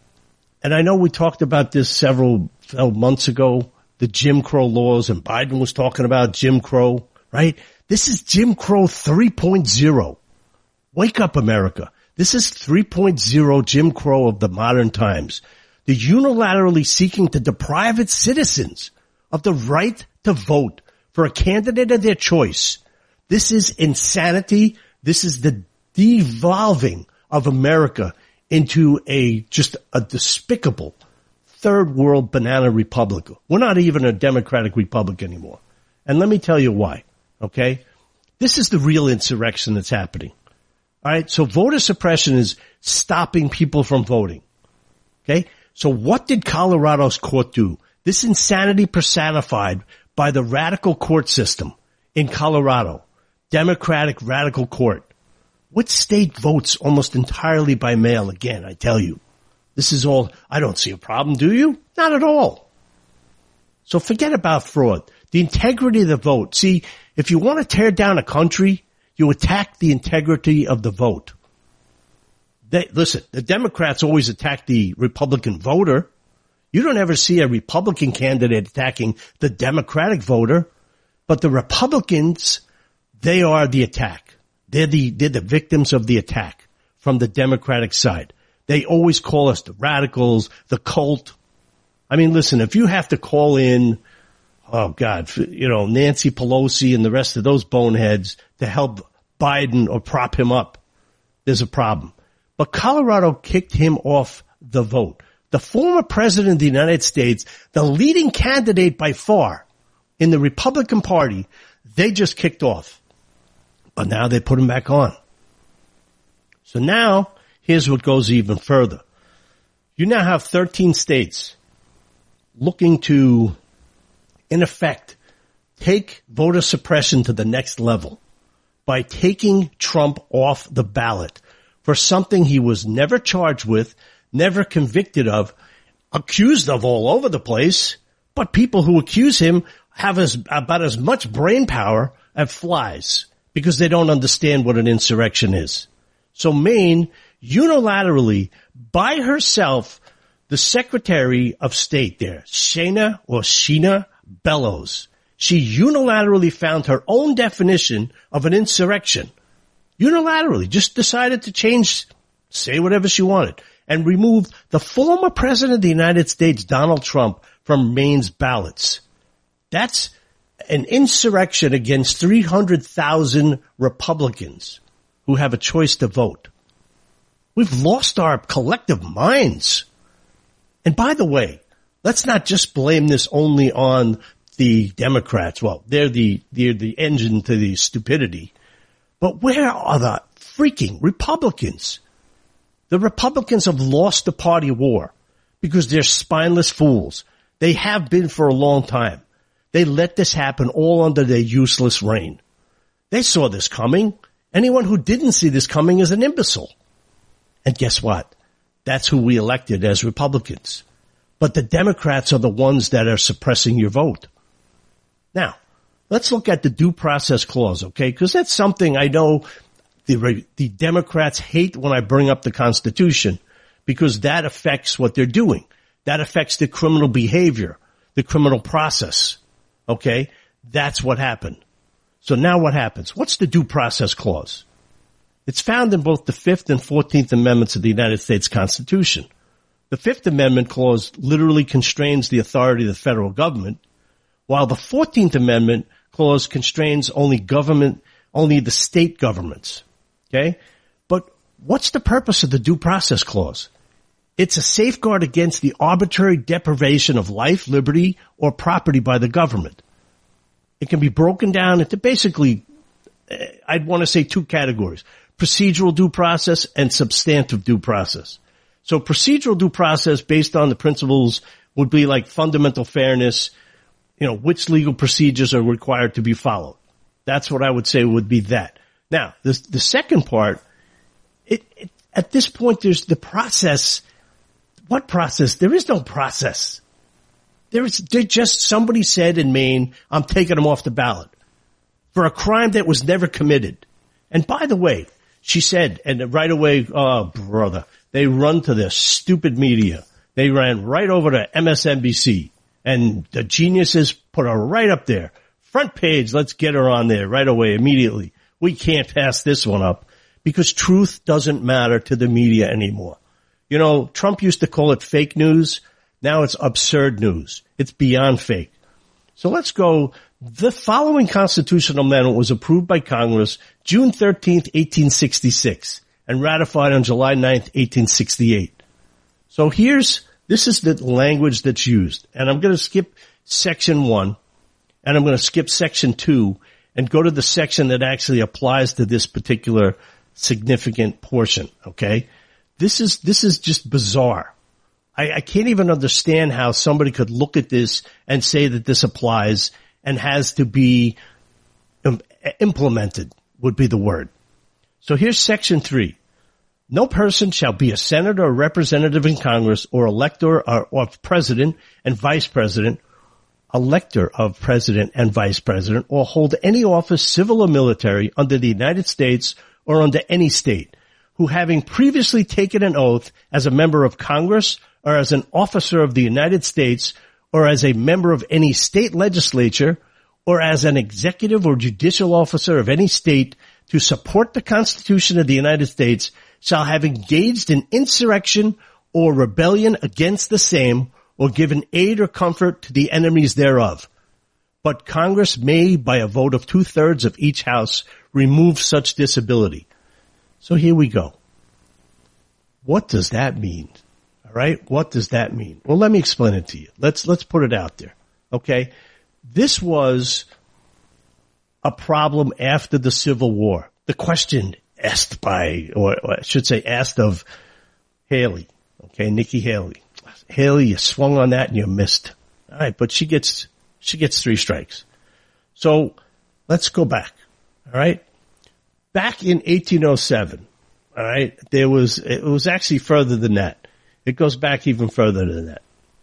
and I know we talked about this several months ago, the Jim Crow laws, and Biden was talking about Jim Crow, right? This is Jim Crow 3.0. Wake up, America. This is 3.0 Jim Crow of the modern times. They're unilaterally seeking to deprive its citizens of the right to vote for a candidate of their choice. This is insanity. This is the devolving of America into just a despicable third world banana republic. We're not even a democratic republic anymore. And let me tell you why, okay? This is the real insurrection that's happening. All right, so voter suppression is stopping people from voting. Okay, so what did Colorado's court do? This insanity personified by the radical court system in Colorado, Democratic radical court. What state votes almost entirely by mail? Again, I tell you, this is all, I don't see a problem, do you? Not at all. So forget about fraud. The integrity of the vote. See, if you want to tear down a country, you attack the integrity of the vote. Listen, the Democrats always attack the Republican voter. You don't ever see a Republican candidate attacking the Democratic voter, but the Republicans, they are the attack. They're the victims of the attack from the Democratic side. They always call us the radicals, the cult. I mean, listen, if you have to call in, oh God, Nancy Pelosi and the rest of those boneheads to help Biden or prop him up, there's a problem. But Colorado kicked him off the vote. The former president of the United States, the leading candidate by far in the Republican Party, they just kicked off. But now they put him back on. So now, here's what goes even further. You now have 13 states looking to, in effect, take voter suppression to the next level by taking Trump off the ballot for something he was never charged with, never convicted of, accused of all over the place, but people who accuse him have about as much brain power as flies because they don't understand what an insurrection is. So Maine unilaterally, by herself, the Secretary of State there, Sheena Bellows, she unilaterally found her own definition of an insurrection. Unilaterally, just decided to change, say whatever she wanted, and removed the former President of the United States, Donald Trump, from Maine's ballots. That's an insurrection against 300,000 Republicans who have a choice to vote. We've lost our collective minds. And by the way, let's not just blame this only on the Democrats. Well, they're the engine to the stupidity. But where are the freaking Republicans? The Republicans have lost the party war because they're spineless fools. They have been for a long time. They let this happen all under their useless reign. They saw this coming. Anyone who didn't see this coming is an imbecile. And guess what? That's who we elected as Republicans. But the Democrats are the ones that are suppressing your vote. Now, let's look at the due process clause, okay? Because that's something I know the Democrats hate when I bring up the Constitution because that affects what they're doing. That affects the criminal behavior, the criminal process, okay? That's what happened. So now what happens? What's the due process clause? It's found in both the 5th and 14th Amendments of the United States Constitution. The 5th Amendment clause literally constrains the authority of the federal government, while the 14th Amendment clause constrains only the state governments. Okay? But what's the purpose of the due process clause? It's a safeguard against the arbitrary deprivation of life, liberty, or property by the government. It can be broken down into basically, I'd want to say 2 categories: procedural due process and substantive due process. So procedural due process based on the principles would be like fundamental fairness, which legal procedures are required to be followed. That's what I would say would be that. Now, the second part, at this point, there's the process. What process? There is no process. They're just somebody said in Maine, I'm taking them off the ballot for a crime that was never committed. And by the way, she said, and right away, oh, brother, they run to their stupid media. They ran right over to MSNBC, and the geniuses put her right up there. Front page, let's get her on there right away, immediately. We can't pass this one up because truth doesn't matter to the media anymore. Trump used to call it fake news. Now it's absurd news. It's beyond fake. So let's go. The following constitutional amendment was approved by Congress June 13th, 1866, and ratified on July 9th, 1868. So this is the language that's used. And I'm going to skip section 1, and I'm going to skip section 2, and go to the section that actually applies to this particular significant portion, okay? This is just bizarre. I can't even understand how somebody could look at this and say that this applies and has to be implemented, would be the word. So here's section 3. No person shall be a senator or representative in Congress or elector of president and vice president, elector of president and vice president, or hold any office, civil or military, under the United States or under any state, who having previously taken an oath as a member of Congress or as an officer of the United States or as a member of any state legislature or as an executive or judicial officer of any state to support the Constitution of the United States shall have engaged in insurrection or rebellion against the same or given aid or comfort to the enemies thereof. But Congress may, by a vote of 2/3 of each house, remove such disability. So here we go. What does that mean? All right? What does that mean? Well, let me explain it to you. Let's put it out there. Okay? This was a problem after the Civil War. The question asked of Haley. Okay, Nikki Haley. Haley, you swung on that and you missed. All right, but she gets 3 strikes. So let's go back. All right. Back in 1807, all right, it was actually further than that. It goes back even further than that.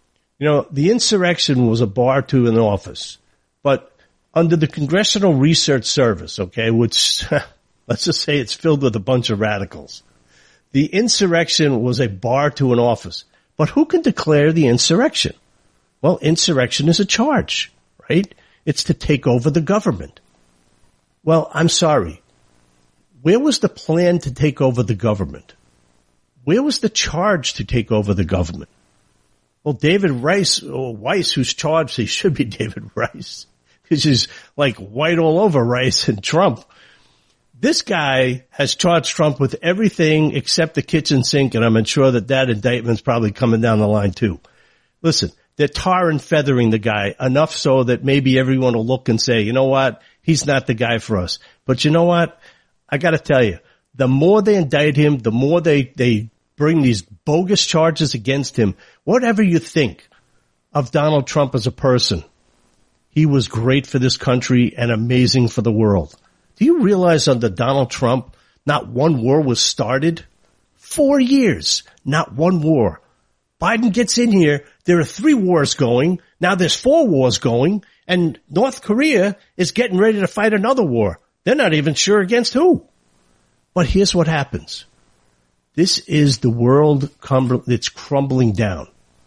You know, the insurrection was a bar to an office, but under the Congressional Research Service, okay, which let's just say it's filled with a bunch of radicals. The insurrection was a bar to an office, but who can declare the insurrection? Well, insurrection is a charge, right? It's to take over the government. Well, I'm sorry. Where was the plan to take over the government? Where was the charge to take over the government? Well, David Weiss, who's charged, he should be David Weiss, because he's like white all over Rice and Trump. This guy has charged Trump with everything except the kitchen sink, and I'm sure that indictment's probably coming down the line too. Listen, they're tar and feathering the guy enough so that maybe everyone will look and say, you know what, he's not the guy for us. But you know what? I got to tell you, the more they indict him, the more they bring these bogus charges against him. Whatever you think of Donald Trump as a person, he was great for this country and amazing for the world. Do you realize under Donald Trump, not one war was started? 4 years, not one war. Biden gets in here, there are 3 wars going, now there's 4 wars going, and North Korea is getting ready to fight another war. They're not even sure against who. But here's what happens. This is the world that's crumbling down.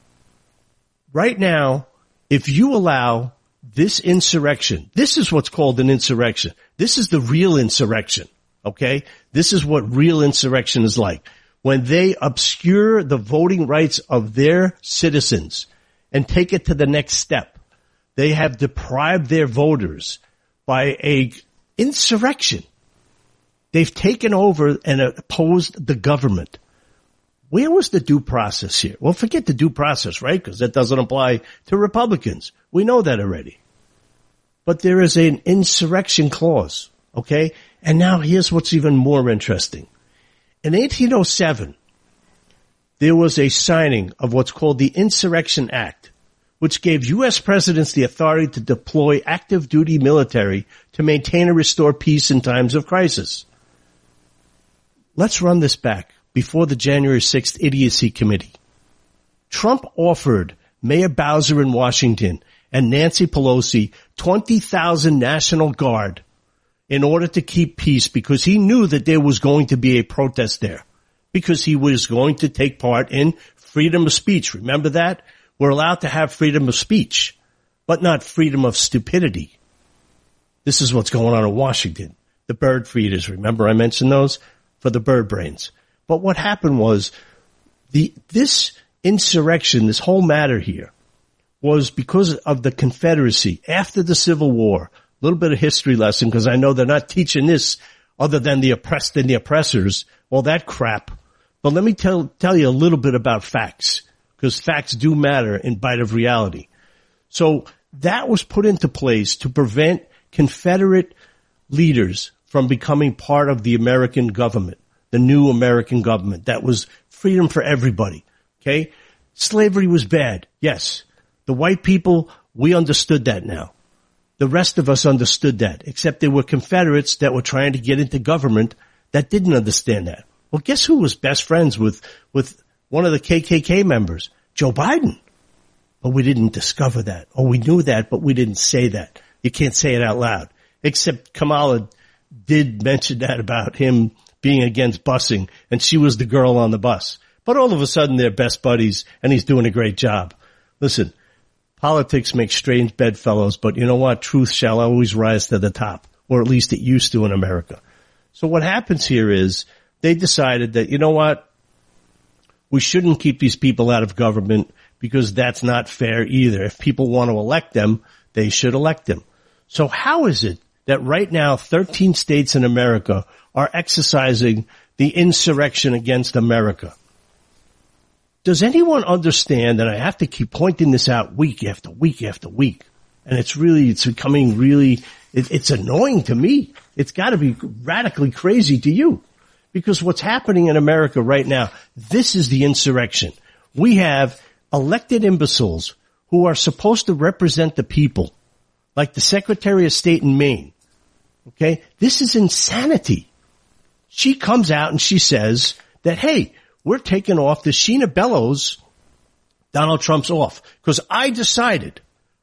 Right now, if you allow this insurrection, this is what's called an insurrection. This is the real insurrection, okay? This is what real insurrection is like. When they obscure the voting rights of their citizens and take it to the next step, they have deprived their voters by a insurrection. They've taken over and opposed the government. Where was the due process here? Well, forget the due process, right? Because that doesn't apply to Republicans. We know that already. But there is an insurrection clause, okay? And now here's what's even more interesting. In 1807, there was a signing of what's called the Insurrection Act, which gave U.S. presidents the authority to deploy active duty military to maintain and restore peace in times of crisis. Let's run this back before the January 6th Idiocy Committee. Trump offered Mayor Bowser in Washington and Nancy Pelosi 20,000 National Guard in order to keep peace because he knew that there was going to be a protest there, because he was going to take part in freedom of speech. Remember that? We're allowed to have freedom of speech, but not freedom of stupidity. This is what's going on in Washington. The bird feeders, remember I mentioned those? For the bird brains. But what happened was this insurrection, this whole matter here, was because of the Confederacy after the Civil War. A little bit of history lesson, because I know they're not teaching this other than the oppressed and the oppressors, all that crap. But let me tell you a little bit about facts, because facts do matter in bite of reality. So that was put into place to prevent Confederate leaders from becoming part of the American government, the new American government. That was freedom for everybody, okay? Slavery was bad, yes. The white people, we understood that now. The rest of us understood that, except there were Confederates that were trying to get into government that didn't understand that. Well, guess who was best friends with one of the KKK members? Joe Biden. But we didn't discover that. Or we knew that, but we didn't say that. You can't say it out loud. Except Kamala did mention that about him being against busing, and she was the girl on the bus. But all of a sudden they're best buddies, and he's doing a great job. Listen, politics makes strange bedfellows, but you know what? Truth shall always rise to the top, or at least it used to in America. So what happens here is they decided that, you know what? We shouldn't keep these people out of government because that's not fair either. If people want to elect them, they should elect them. So how is it that right now 13 states in America are exercising the insurrection against America? Does anyone understand, and I have to keep pointing this out week after week after week, and it's becoming really, it's annoying to me. It's got to be radically crazy to you. Because what's happening in America right now, this is the insurrection. We have elected imbeciles who are supposed to represent the people, like the Secretary of State in Maine. Okay? This is insanity. She comes out and she says that, hey, we're taking off the Sheena Bellows Donald Trump's off. Because I decided,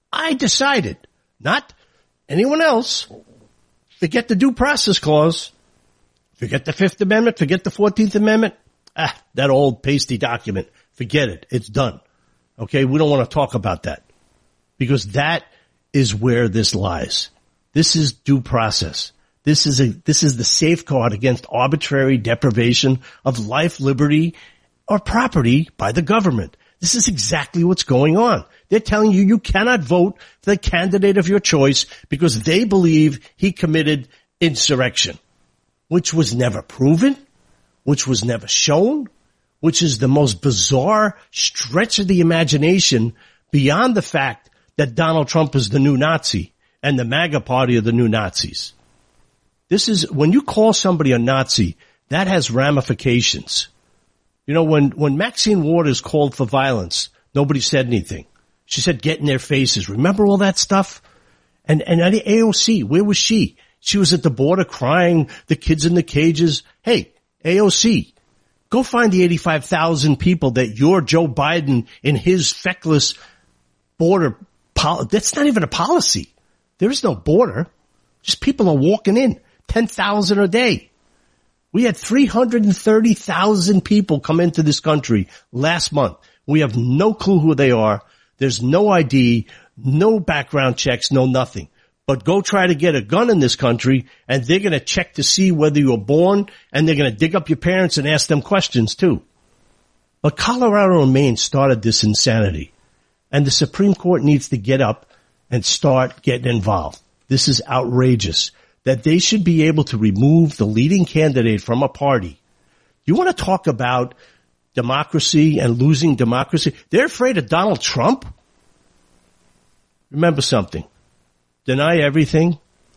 not anyone else, forget the due process clause, forget the Fifth Amendment, forget the 14th Amendment, that old pasty document, forget it, it's done. Okay, we don't want to talk about that. Because that is where this lies. This is due process. This is the safeguard against arbitrary deprivation of life, liberty, or property by the government. This is exactly what's going on. They're telling you cannot vote for the candidate of your choice because they believe he committed insurrection, which was never proven, which was never shown, which is the most bizarre stretch of the imagination beyond the fact that Donald Trump is the new Nazi and the MAGA party are the new Nazis. This is, when you call somebody a Nazi, that has ramifications. You know, when Maxine Waters called for violence, nobody said anything. She said, get in their faces. Remember all that stuff? And at AOC, where was she? She was at the border crying, the kids in the cages. Hey, AOC, go find the 85,000 people that your Joe Biden in his feckless border, that's not even a policy. There is no border. Just people are walking in, 10,000 a day. We had 330,000 people come into this country last month. We have no clue who they are. There's no ID, no background checks, no nothing. But go try to get a gun in this country and they're going to check to see whether you were born, and they're going to dig up your parents and ask them questions too. But Colorado and Maine started this insanity, and the Supreme Court needs to get up and start getting involved. This is outrageous. That they should be able to remove the leading candidate from a party. You want to talk about democracy and losing democracy? They're afraid of Donald Trump? Remember something. Deny everything,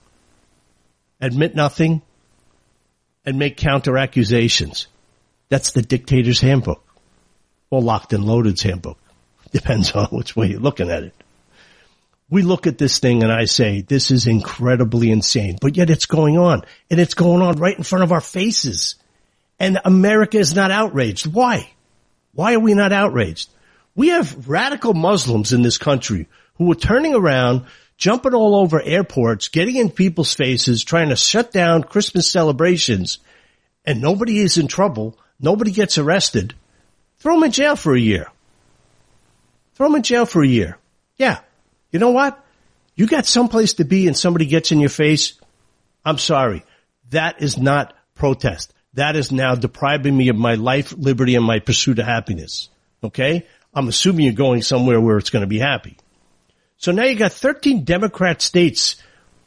admit nothing, and make counter accusations. That's the dictator's handbook. Or Locked and Loaded's handbook. Depends on which way you're looking at it. We look at this thing and I say, this is incredibly insane, but yet it's going on, and it's going on right in front of our faces. And America is not outraged. Why? Why are we not outraged? We have radical Muslims in this country who are turning around, jumping all over airports, getting in people's faces, trying to shut down Christmas celebrations, and nobody is in trouble. Nobody gets arrested. Throw them in jail for a year. Throw them in jail for a year. Yeah. You know what? You got someplace to be and somebody gets in your face. I'm sorry. That is not protest. That is now depriving me of my life, liberty, and my pursuit of happiness. Okay? I'm assuming you're going somewhere where it's going to be happy. So now you got 13 Democrat states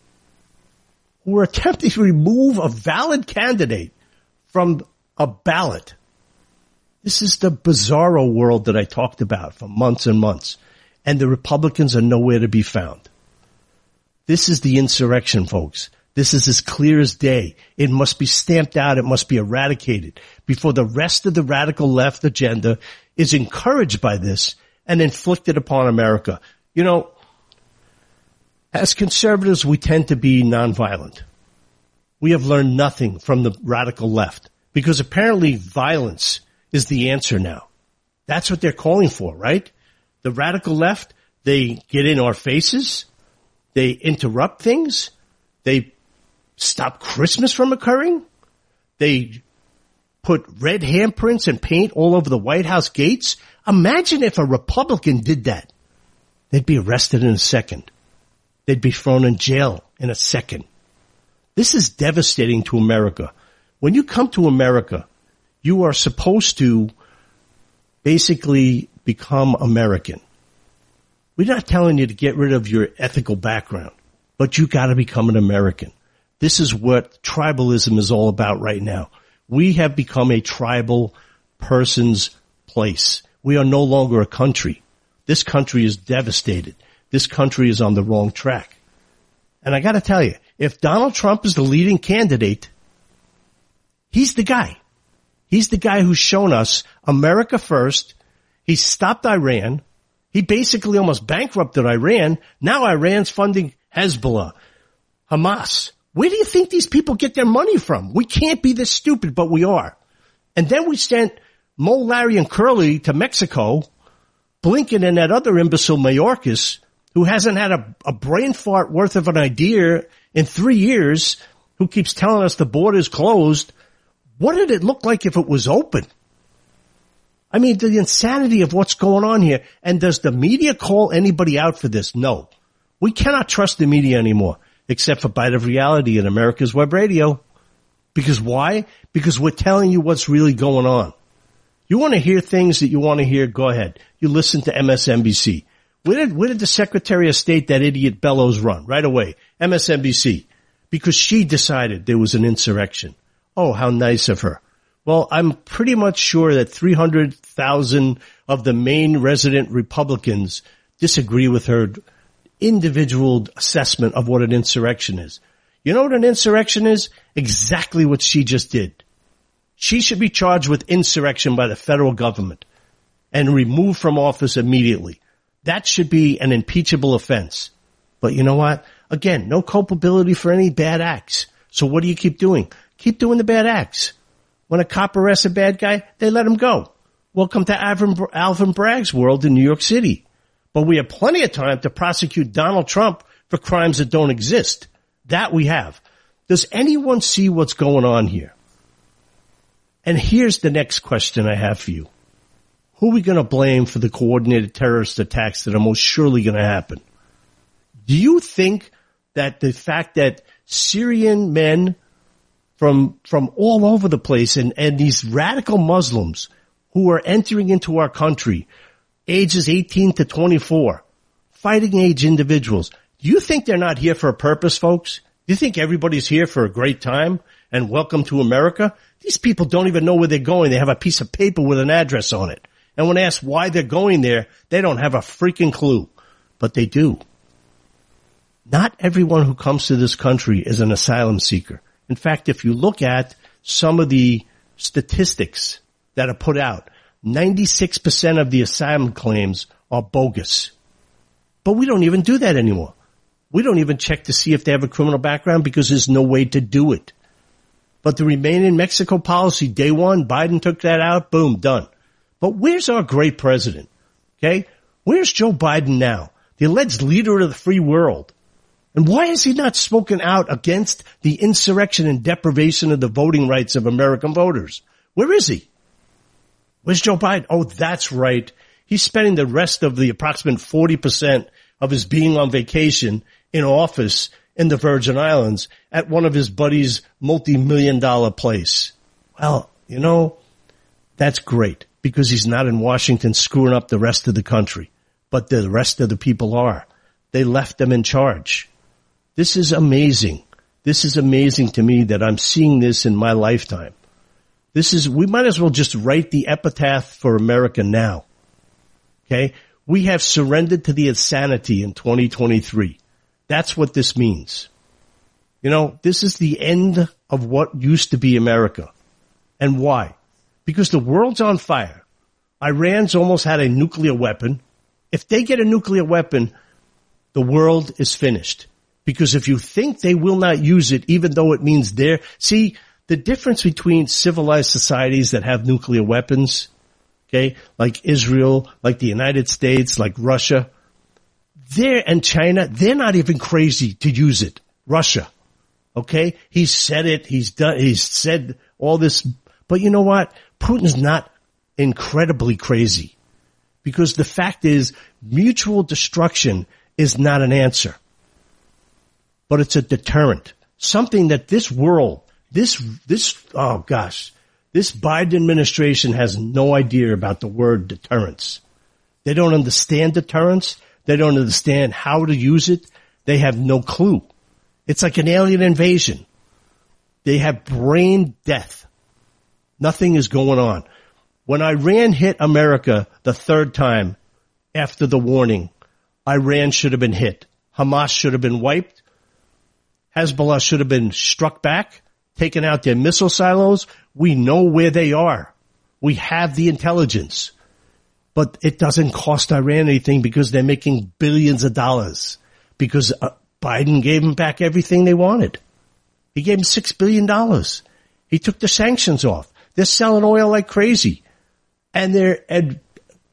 who are attempting to remove a valid candidate from a ballot. This is the bizarro world that I talked about for months and months. And the Republicans are nowhere to be found. This is the insurrection, folks. This is as clear as day. It must be stamped out. It must be eradicated before the rest of the radical left agenda is encouraged by this and inflicted upon America. You know, as conservatives, we tend to be nonviolent. We have learned nothing from the radical left because apparently violence is the answer now. That's what they're calling for, right? The radical left, they get in our faces, they interrupt things, they stop Christmas from occurring, they put red handprints and paint all over the White House gates. Imagine if a Republican did that. They'd be arrested in a second. They'd be thrown in jail in a second. This is devastating to America. When you come to America, you are supposed to basically become American. We're not telling you to get rid of your ethical background, but you got to become an American. This is what tribalism is all about right now. We have become a tribal person's place. We are no longer a country. This country is devastated. This country is on the wrong track. And I got to tell you, if Donald Trump is the leading candidate, he's the guy. He's the guy who's shown us America first. He stopped Iran. He basically almost bankrupted Iran. Now Iran's funding Hezbollah, Hamas. Where do you think these people get their money from? We can't be this stupid, but we are. And then we sent Mo, Larry, and Curly to Mexico Blinken and that other imbecile Mayorkas, who hasn't had a brain fart worth of an idea in 3 years, who keeps telling us the border's closed. What did it look like if it was open? I mean, the insanity of what's going on here. And does the media call anybody out for this? No. We cannot trust the media anymore, except for Bite of Reality and America's Web Radio. Because why? Because we're telling you what's really going on. You want to hear things that you want to hear? Go ahead. You listen to MSNBC. Where did the Secretary of State, that idiot Bellows, run? Right away. MSNBC. Because she decided there was an insurrection. Oh, how nice of her. Well, I'm pretty much sure that 300,000 of the main resident Republicans disagree with her individual assessment of what an insurrection is. You know what an insurrection is? Exactly what she just did. She should be charged with insurrection by the federal government and removed from office immediately. That should be an impeachable offense. But you know what? Again, no culpability for any bad acts. So what do you keep doing? Keep doing the bad acts. When a cop arrests a bad guy, they let him go. Welcome to Alvin Bragg's world in New York City. But we have plenty of time to prosecute Donald Trump for crimes that don't exist. That we have. Does anyone see what's going on here? And here's the next question I have for you. Who are we going to blame for the coordinated terrorist attacks that are most surely going to happen? Do you think that the fact that Syrian men from all over the place and these radical Muslims who are entering into our country, ages 18 to 24, fighting age individuals, do you think they're not here for a purpose, folks? Do you think everybody's here for a great time and welcome to America? These people don't even know where they're going. They have a piece of paper with an address on it. And when asked why they're going there, they don't have a freaking clue. But they do. Not everyone who comes to this country is an asylum seeker. In fact, if you look at some of the statistics that are put out, 96% of the asylum claims are bogus. But we don't even do that anymore. We don't even check to see if they have a criminal background because there's no way to do it. But the Remain in Mexico policy, day one, Biden took that out, boom, done. But where's our great president? Okay? Where's Joe Biden now? The alleged leader of the free world. And why has he not spoken out against the insurrection and deprivation of the voting rights of American voters? Where is he? Where's Joe Biden? Oh, that's right. He's spending the rest of the approximate 40% of his being on vacation in office in the Virgin Islands at one of his buddies' multi-million-dollar place. Well, you know, that's great because he's not in Washington screwing up the rest of the country. But the rest of the people are. They left them in charge. This is amazing. This is amazing to me that I'm seeing this in my lifetime. We might as well just write the epitaph for America now. Okay? We have surrendered to the insanity in 2023. That's what this means. You know, this is the end of what used to be America. And why? Because the world's on fire. Iran's almost had a nuclear weapon. If they get a nuclear weapon, the world is finished. Because if you think they will not use it, even though it means see, the difference between civilized societies that have nuclear weapons, okay, like Israel, like the United States, like Russia, and China, they're not even crazy to use it. Russia, okay? He's said it. He's said all this. But you know what? Putin's not incredibly crazy. Because the fact is, mutual destruction is not an answer. But it's a deterrent. Something that this world, this Biden administration has no idea about the word deterrence. They don't understand deterrence. They don't understand how to use it. They have no clue. It's like an alien invasion. They have brain death. Nothing is going on. When Iran hit America the third time after the warning, Iran should have been hit. Hamas should have been wiped. Hezbollah should have been struck back, taken out their missile silos. We know where they are. We have the intelligence. But it doesn't cost Iran anything because they're making billions of dollars. Because Biden gave them back everything they wanted. He gave them $6 billion. He took the sanctions off. They're selling oil like crazy. And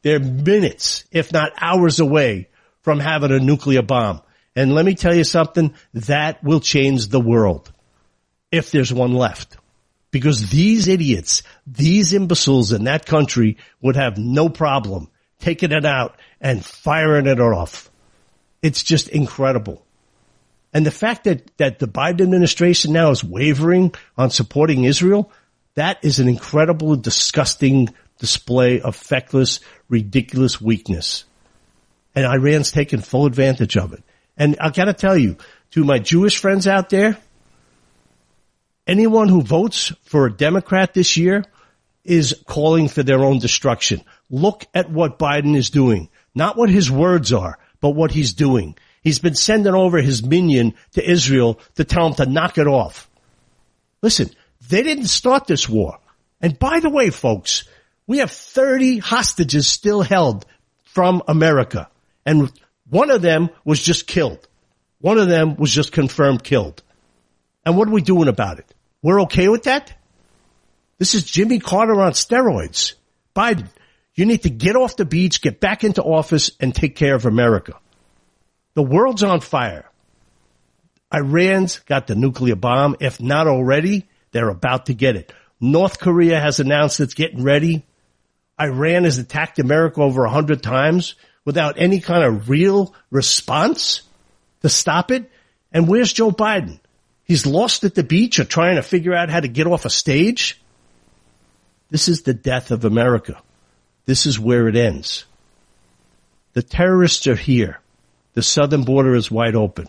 They're minutes, if not hours away from having a nuclear bomb. And let me tell you something, that will change the world if there's one left. Because these idiots, these imbeciles in that country would have no problem taking it out and firing it off. It's just incredible. And the fact that the Biden administration now is wavering on supporting Israel, that is an incredible, disgusting display of feckless, ridiculous weakness. And Iran's taken full advantage of it. And I gotta tell you, to my Jewish friends out there, anyone who votes for a Democrat this year is calling for their own destruction. Look at what Biden is doing. Not what his words are, but what he's doing. He's been sending over his minion to Israel to tell him to knock it off. Listen, they didn't start this war. And by the way, folks, we have 30 hostages still held from America. And one of them was just killed. One of them was just confirmed killed. And what are we doing about it? We're okay with that? This is Jimmy Carter on steroids. Biden, you need to get off the beach, get back into office, and take care of America. The world's on fire. Iran's got the nuclear bomb. If not already, they're about to get it. North Korea has announced it's getting ready. Iran has attacked America over 100 times without any kind of real response to stop it. And where's Joe Biden? He's lost at the beach or trying to figure out how to get off a stage. This is the death of America. This is where it ends. The terrorists are here. The southern border is wide open.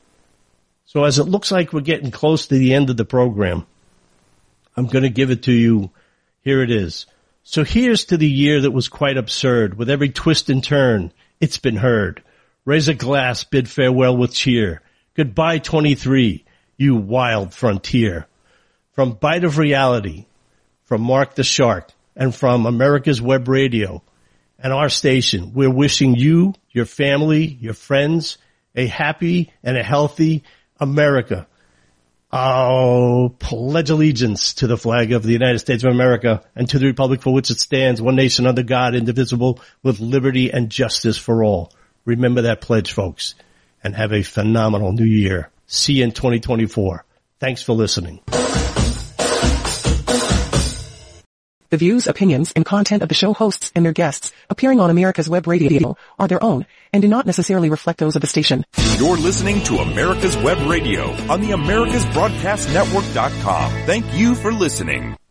So as it looks like we're getting close to the end of the program, I'm going to give it to you. Here it is. So here's to the year that was quite absurd. With every twist and turn, it's been heard. Raise a glass, bid farewell with cheer. Goodbye, 23, you wild frontier. From Bite of Reality, from Mark the Shark, and from America's Web Radio and our station, we're wishing you, your family, your friends, a happy and a healthy America. Oh, pledge allegiance to the flag of the United States of America and to the republic for which it stands, one nation under God, indivisible, with liberty and justice for all. Remember that pledge, folks, and have a phenomenal new year. See you in 2024. Thanks for listening. The views, opinions, and content of the show hosts and their guests appearing on America's Web Radio are their own and do not necessarily reflect those of the station. You're listening to America's Web Radio on the AmericasBroadcastNetwork.com. Thank you for listening.